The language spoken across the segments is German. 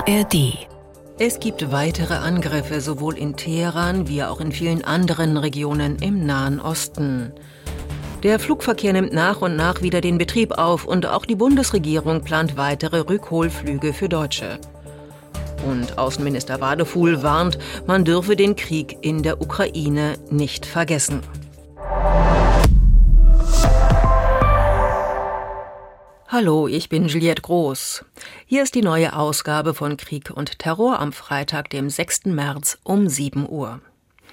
ARD. Es gibt weitere Angriffe sowohl in Teheran wie auch in vielen anderen Regionen im Nahen Osten. Der Flugverkehr nimmt nach und nach wieder den Betrieb auf und auch die Bundesregierung plant weitere Rückholflüge für Deutsche. Und Außenminister Wadefuhl warnt, man dürfe den Krieg in der Ukraine nicht vergessen. Hallo, ich bin Juliette Groß. Hier ist die neue Ausgabe von Krieg und Terror am Freitag, dem 6. März um 7 Uhr.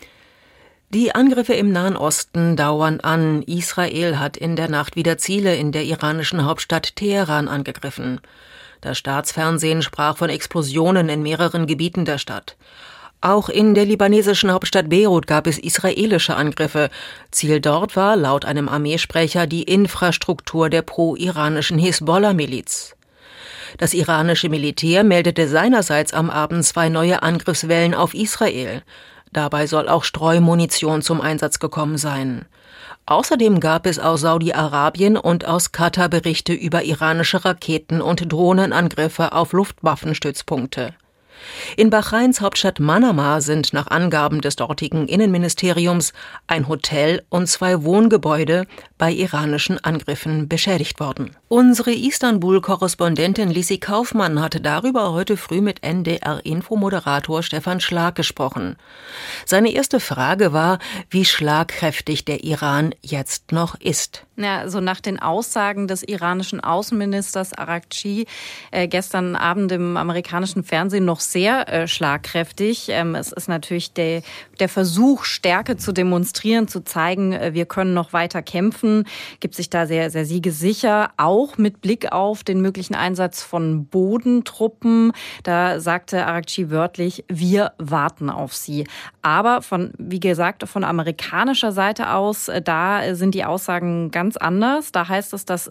Die Angriffe im Nahen Osten dauern an. Israel hat in der Nacht wieder Ziele in der iranischen Hauptstadt Teheran angegriffen. Das Staatsfernsehen sprach von Explosionen in mehreren Gebieten der Stadt. Auch in der libanesischen Hauptstadt Beirut gab es israelische Angriffe. Ziel dort war laut einem Armeesprecher die Infrastruktur der pro-iranischen Hisbollah-Miliz. Das iranische Militär meldete seinerseits am Abend 2 neue Angriffswellen auf Israel. Dabei soll auch Streumunition zum Einsatz gekommen sein. Außerdem gab es aus Saudi-Arabien und aus Katar Berichte über iranische Raketen- und Drohnenangriffe auf Luftwaffenstützpunkte. In Bahrains Hauptstadt Manama sind nach Angaben des dortigen Innenministeriums ein Hotel und 2 Wohngebäude bei iranischen Angriffen beschädigt worden. Unsere Istanbul-Korrespondentin Lissi Kaufmann hatte darüber heute früh mit NDR-Info-Moderator Stefan Schlag gesprochen. Seine erste Frage war, wie schlagkräftig der Iran jetzt noch ist. Ja, so nach den Aussagen des iranischen Außenministers Araghchi gestern Abend im amerikanischen Fernsehen noch sehr schlagkräftig. Es ist natürlich der Versuch, Stärke zu demonstrieren, zu zeigen, wir können noch weiter kämpfen, gibt sich da sehr, sehr siegessicher, auch mit Blick auf den möglichen Einsatz von Bodentruppen. Da sagte Araghchi wörtlich, wir warten auf sie. Aber wie gesagt, von amerikanischer Seite aus, da sind die Aussagen ganz anders. Da heißt es, dass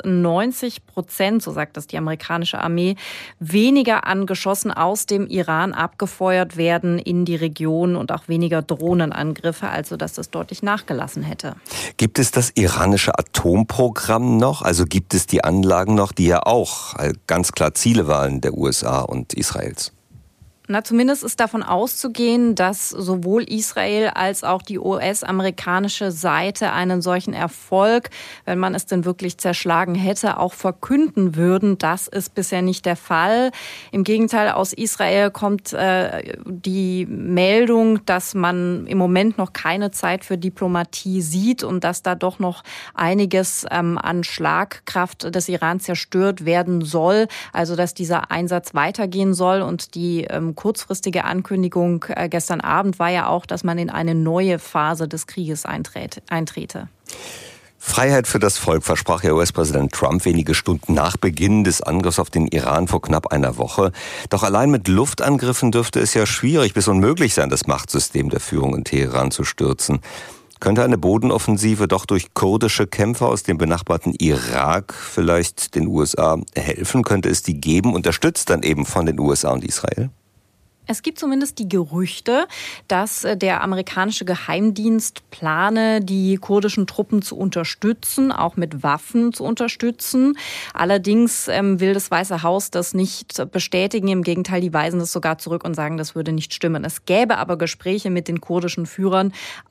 90%, so sagt das die amerikanische Armee, weniger an Geschossen aus dem Iran abgefeuert werden in die Region und auch weniger Drohnenangriffe, also dass das deutlich nachgelassen hätte. Gibt es das iranische Atomprogramm noch? Also gibt es die Anlagen noch, die ja auch ganz klar Ziele waren der USA und Israels? Zumindest ist davon auszugehen, dass sowohl Israel als auch die US-amerikanische Seite einen solchen Erfolg, wenn man es denn wirklich zerschlagen hätte, auch verkünden würden. Das ist bisher nicht der Fall. Im Gegenteil, aus Israel kommt die Meldung, dass man im Moment noch keine Zeit für Diplomatie sieht und dass da doch noch einiges an Schlagkraft des Iran zerstört werden soll. Also dass dieser Einsatz weitergehen soll und die kurzfristige Ankündigung gestern Abend war ja auch, dass man in eine neue Phase des Krieges eintrete. Freiheit für das Volk versprach ja US-Präsident Trump wenige Stunden nach Beginn des Angriffs auf den Iran vor knapp einer Woche. Doch allein mit Luftangriffen dürfte es ja schwierig bis unmöglich sein, das Machtsystem der Führung in Teheran zu stürzen. Könnte eine Bodenoffensive doch durch kurdische Kämpfer aus dem benachbarten Irak vielleicht den USA helfen? Könnte es die geben, unterstützt dann eben von den USA und Israel? Es gibt zumindest die Gerüchte, dass der amerikanische Geheimdienst plane, die kurdischen Truppen zu unterstützen, auch mit Waffen zu unterstützen. Allerdings will das Weiße Haus das nicht bestätigen. Im Gegenteil, die weisen das sogar zurück und sagen, das würde nicht stimmen. Es gäbe aber Gespräche mit den kurdischen Führern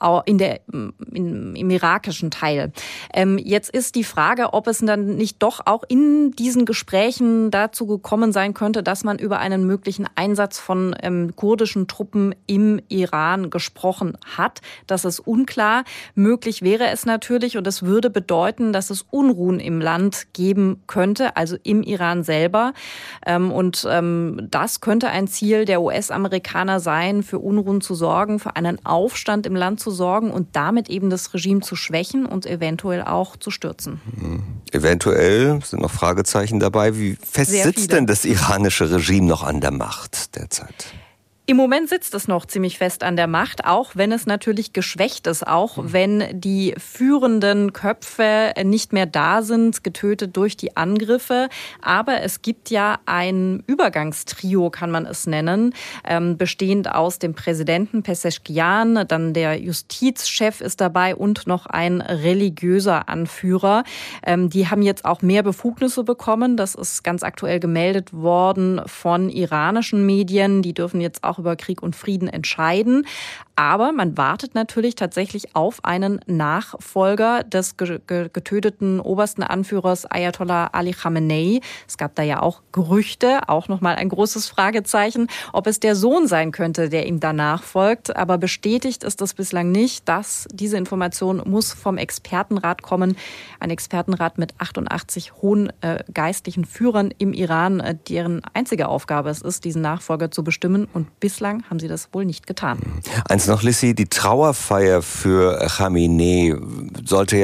im irakischen Teil. Jetzt ist die Frage, ob es dann nicht doch auch in diesen Gesprächen dazu gekommen sein könnte, dass man über einen möglichen Einsatz von kurdischen Truppen im Iran gesprochen hat. Das ist unklar. Möglich wäre es natürlich und es würde bedeuten, dass es Unruhen im Land geben könnte, also im Iran selber. Und das könnte ein Ziel der US-Amerikaner sein, für Unruhen zu sorgen, für einen Aufstand im Land zu sorgen und damit eben das Regime zu schwächen und eventuell auch zu stürzen. Eventuell sind noch Fragezeichen dabei. Wie fest sitzt denn das iranische Regime noch an der Macht derzeit? Im Moment sitzt es noch ziemlich fest an der Macht, auch wenn es natürlich geschwächt ist, auch wenn die führenden Köpfe nicht mehr da sind, getötet durch die Angriffe. Aber es gibt ja ein Übergangstrio, kann man es nennen, bestehend aus dem Präsidenten Pezeshkian, dann der Justizchef ist dabei und noch ein religiöser Anführer. Die haben jetzt auch mehr Befugnisse bekommen. Das ist ganz aktuell gemeldet worden von iranischen Medien. Die dürfen jetzt auch über Krieg und Frieden entscheiden. Aber man wartet natürlich tatsächlich auf einen Nachfolger des getöteten obersten Anführers Ayatollah Ali Khamenei. Es gab da ja auch Gerüchte, auch nochmal ein großes Fragezeichen, ob es der Sohn sein könnte, der ihm danach folgt. Aber bestätigt ist das bislang nicht. Diese Information muss vom Expertenrat kommen. Ein Expertenrat mit 88 hohen geistlichen Führern im Iran, deren einzige Aufgabe es ist, diesen Nachfolger zu bestimmen. Und bislang haben sie das wohl nicht getan. Eins noch, Lissi, die Trauerfeier für Khamenei sollte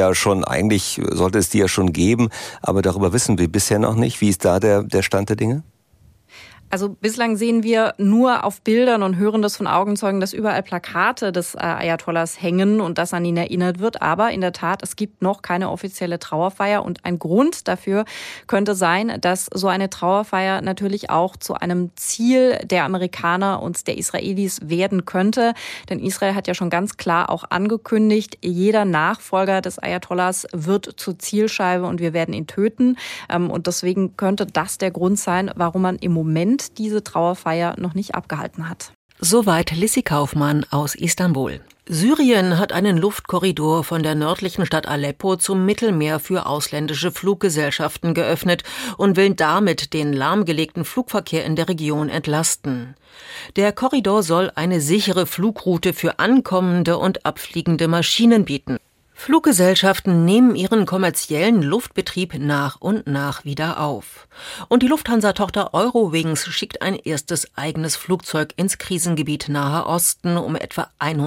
es die ja schon geben, aber darüber wissen wir bisher noch nicht. Wie ist da der Stand der Dinge? Also bislang sehen wir nur auf Bildern und hören das von Augenzeugen, dass überall Plakate des Ayatollahs hängen und dass an ihn erinnert wird. Aber in der Tat, es gibt noch keine offizielle Trauerfeier. Und ein Grund dafür könnte sein, dass so eine Trauerfeier natürlich auch zu einem Ziel der Amerikaner und der Israelis werden könnte. Denn Israel hat ja schon ganz klar auch angekündigt, jeder Nachfolger des Ayatollahs wird zur Zielscheibe und wir werden ihn töten. Und deswegen könnte das der Grund sein, warum man im Moment diese Trauerfeier noch nicht abgehalten hat. Soweit Lissi Kaufmann aus Istanbul. Syrien hat einen Luftkorridor von der nördlichen Stadt Aleppo zum Mittelmeer für ausländische Fluggesellschaften geöffnet und will damit den lahmgelegten Flugverkehr in der Region entlasten. Der Korridor soll eine sichere Flugroute für ankommende und abfliegende Maschinen bieten. Fluggesellschaften nehmen ihren kommerziellen Luftbetrieb nach und nach wieder auf. Und die Lufthansa-Tochter Eurowings schickt ein erstes eigenes Flugzeug ins Krisengebiet Nahe Osten, um etwa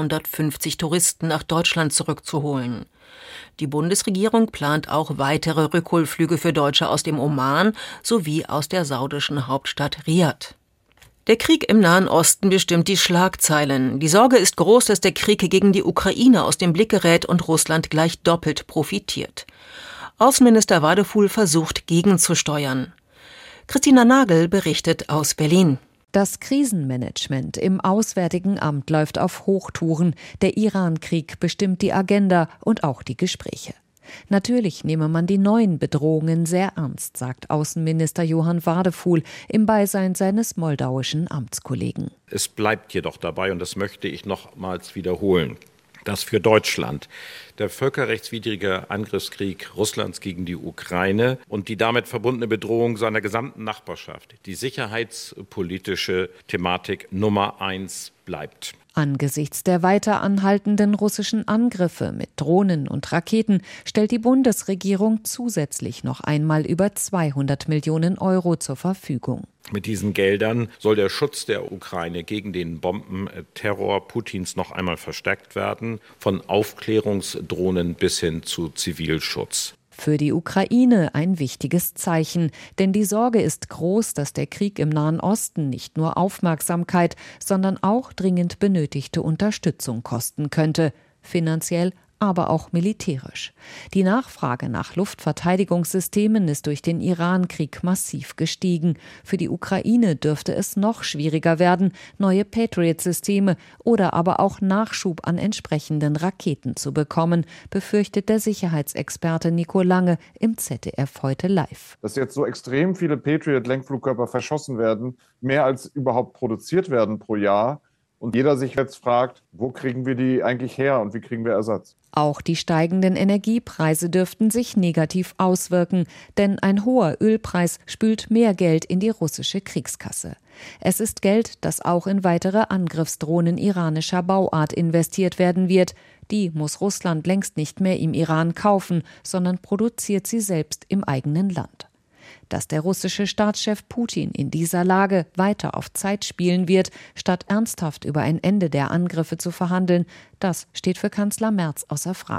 150 Touristen nach Deutschland zurückzuholen. Die Bundesregierung plant auch weitere Rückholflüge für Deutsche aus dem Oman sowie aus der saudischen Hauptstadt Riad. Der Krieg im Nahen Osten bestimmt die Schlagzeilen. Die Sorge ist groß, dass der Krieg gegen die Ukraine aus dem Blick gerät und Russland gleich doppelt profitiert. Außenminister Wadefuhl versucht, gegenzusteuern. Christina Nagel berichtet aus Berlin. Das Krisenmanagement im Auswärtigen Amt läuft auf Hochtouren. Der Iran-Krieg bestimmt die Agenda und auch die Gespräche. Natürlich nehme man die neuen Bedrohungen sehr ernst, sagt Außenminister Johann Wadefuhl im Beisein seines moldauischen Amtskollegen. Es bleibt jedoch dabei, und das möchte ich nochmals wiederholen, dass für Deutschland der völkerrechtswidrige Angriffskrieg Russlands gegen die Ukraine und die damit verbundene Bedrohung seiner gesamten Nachbarschaft die sicherheitspolitische Thematik Nummer 1 bleibt. Angesichts der weiter anhaltenden russischen Angriffe mit Drohnen und Raketen stellt die Bundesregierung zusätzlich noch einmal über 200 Millionen Euro zur Verfügung. Mit diesen Geldern soll der Schutz der Ukraine gegen den Bombenterror Putins noch einmal verstärkt werden, von Aufklärungsdrohnen bis hin zu Zivilschutz. Für die Ukraine ein wichtiges Zeichen, denn die Sorge ist groß, dass der Krieg im Nahen Osten nicht nur Aufmerksamkeit, sondern auch dringend benötigte Unterstützung kosten könnte, finanziell, aber auch militärisch. Die Nachfrage nach Luftverteidigungssystemen ist durch den Iran-Krieg massiv gestiegen. Für die Ukraine dürfte es noch schwieriger werden, neue Patriot-Systeme oder aber auch Nachschub an entsprechenden Raketen zu bekommen, befürchtet der Sicherheitsexperte Nico Lange im ZDF heute live. Dass jetzt so extrem viele Patriot-Lenkflugkörper verschossen werden, mehr als überhaupt produziert werden pro Jahr, und jeder sich jetzt fragt, wo kriegen wir die eigentlich her und wie kriegen wir Ersatz? Auch die steigenden Energiepreise dürften sich negativ auswirken, denn ein hoher Ölpreis spült mehr Geld in die russische Kriegskasse. Es ist Geld, das auch in weitere Angriffsdrohnen iranischer Bauart investiert werden wird. Die muss Russland längst nicht mehr im Iran kaufen, sondern produziert sie selbst im eigenen Land. Dass der russische Staatschef Putin in dieser Lage weiter auf Zeit spielen wird, statt ernsthaft über ein Ende der Angriffe zu verhandeln, das steht für Kanzler Merz außer Frage.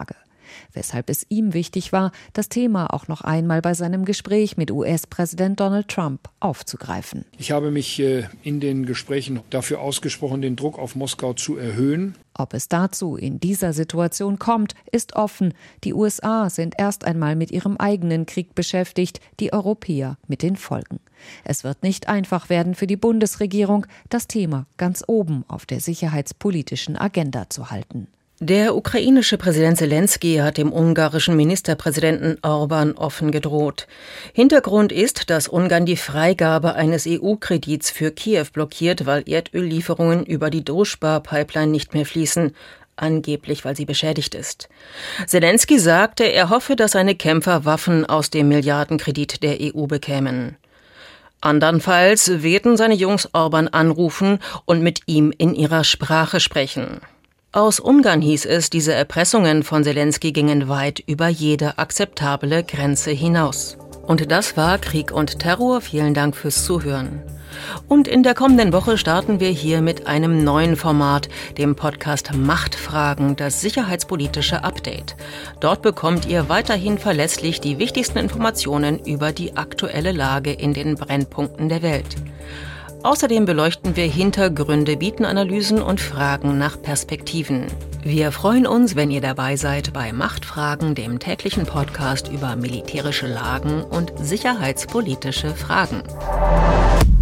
weshalb es ihm wichtig war, das Thema auch noch einmal bei seinem Gespräch mit US-Präsident Donald Trump aufzugreifen. Ich habe mich in den Gesprächen dafür ausgesprochen, den Druck auf Moskau zu erhöhen. Ob es dazu in dieser Situation kommt, ist offen. Die USA sind erst einmal mit ihrem eigenen Krieg beschäftigt, die Europäer mit den Folgen. Es wird nicht einfach werden für die Bundesregierung, das Thema ganz oben auf der sicherheitspolitischen Agenda zu halten. Der ukrainische Präsident Selensky hat dem ungarischen Ministerpräsidenten Orban offen gedroht. Hintergrund ist, dass Ungarn die Freigabe eines EU-Kredits für Kiew blockiert, weil Erdöllieferungen über die Druschba-Pipeline nicht mehr fließen, angeblich weil sie beschädigt ist. Selensky sagte, er hoffe, dass seine Kämpfer Waffen aus dem Milliardenkredit der EU bekämen. Andernfalls werden seine Jungs Orban anrufen und mit ihm in ihrer Sprache sprechen. Aus Ungarn hieß es, diese Erpressungen von Selensky gingen weit über jede akzeptable Grenze hinaus. Und das war Krieg und Terror. Vielen Dank fürs Zuhören. Und in der kommenden Woche starten wir hier mit einem neuen Format, dem Podcast Machtfragen, das sicherheitspolitische Update. Dort bekommt ihr weiterhin verlässlich die wichtigsten Informationen über die aktuelle Lage in den Brennpunkten der Welt. Außerdem beleuchten wir Hintergründe, bieten Analysen und fragen nach Perspektiven. Wir freuen uns, wenn ihr dabei seid bei Machtfragen, dem täglichen Podcast über militärische Lagen und sicherheitspolitische Fragen.